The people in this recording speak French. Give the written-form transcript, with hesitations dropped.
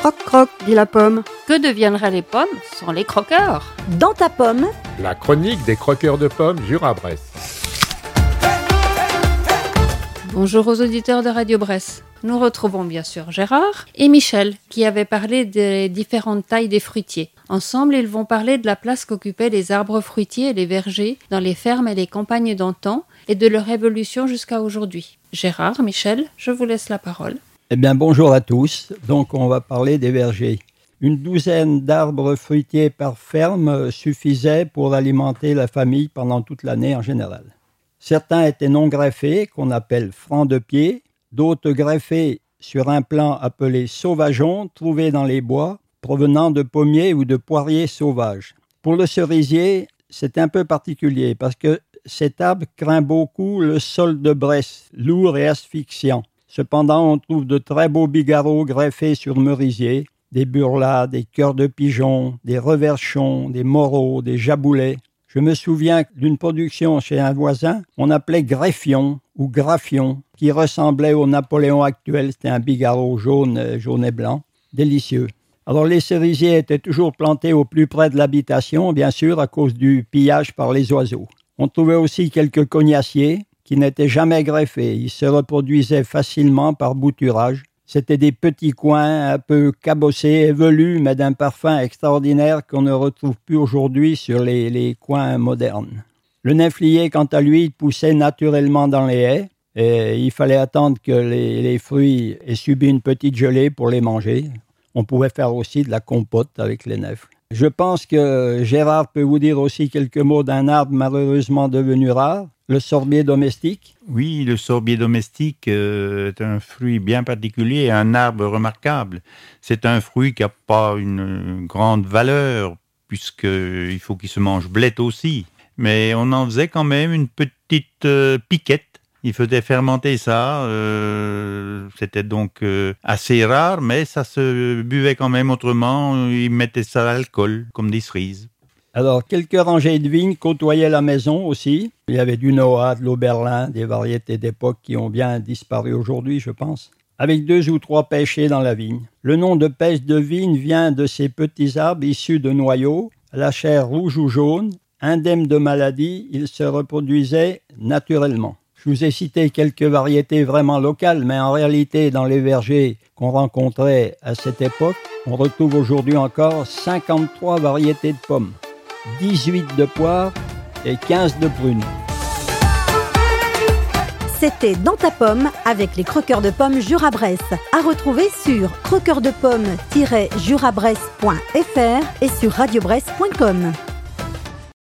Croc-croc, dit la pomme. Que deviendraient les pommes sans les croqueurs ? Dans ta pomme, La chronique des croqueurs de pommes Jura-Bresse. Bonjour aux auditeurs de Radio Bresse. Nous retrouvons bien sûr Gérard et Michel qui avaient parlé des différentes tailles des fruitiers. Ensemble, ils vont parler de la place qu'occupaient les arbres fruitiers et les vergers dans les fermes et les campagnes d'antan et de leur évolution jusqu'à aujourd'hui. Gérard, Michel, je vous laisse la parole. Eh bien, bonjour à tous. Donc, on va parler des vergers. Une douzaine d'arbres fruitiers par ferme suffisait pour alimenter la famille pendant toute l'année en général. Certains étaient non greffés, qu'on appelle francs de pied, d'autres greffés sur un plant appelé sauvageon, trouvé dans les bois, provenant de pommiers ou de poiriers sauvages. Pour le cerisier, c'est un peu particulier parce que cet arbre craint beaucoup le sol de Bresse, lourd et asphyxiant. Cependant, on trouve de très beaux bigarreaux greffés sur merisier, des burlas, des cœurs de pigeon, des reverchons, des moreaux, des jaboulets. Je me souviens d'une production chez un voisin, on appelait greffion ou graffion, qui ressemblait au Napoléon actuel. C'était un bigarreau jaune et blanc, délicieux. Alors les cerisiers étaient toujours plantés au plus près de l'habitation, bien sûr, à cause du pillage par les oiseaux. On trouvait aussi quelques cognaciers qui n'étaient jamais greffés. Ils se reproduisaient facilement par bouturage. C'était des petits coins un peu cabossés et velus, mais d'un parfum extraordinaire qu'on ne retrouve plus aujourd'hui sur les coins modernes. Le néflier, quant à lui, poussait naturellement dans les haies et il fallait attendre que les fruits aient subi une petite gelée pour les manger. On pouvait faire aussi de la compote avec les nèfles. Je pense que Gérard peut vous dire aussi quelques mots d'un arbre malheureusement devenu rare, le sorbier domestique. Oui, le sorbier domestique est un fruit bien particulier, un arbre remarquable. C'est un fruit qui n'a pas une grande valeur, puisqu'il faut qu'il se mange blette aussi. Mais on en faisait quand même une petite piquette. Il faisait fermenter ça, c'était donc assez rare, mais ça se buvait quand même autrement. Ils mettaient ça à l'alcool, comme des cerises. Alors, quelques rangées de vignes côtoyaient la maison aussi. Il y avait du Noah, de l'Oberlin, des variétés d'époque qui ont bien disparu aujourd'hui, je pense, avec 2 ou 3 pêchers dans la vigne. Le nom de pêche de vigne vient de ces petits arbres issus de noyaux, à la chair rouge ou jaune. Indemnes de maladie, ils se reproduisaient naturellement. Je vous ai cité quelques variétés vraiment locales, mais en réalité, dans les vergers qu'on rencontrait à cette époque, on retrouve aujourd'hui encore 53 variétés de pommes, 18 de poires et 15 de prunes. c'était Dans ta pomme avec les croqueurs de pommes Jura-Bresse. À retrouver sur croqueursdepommes-jurabresse.fr et sur radiobresse.com.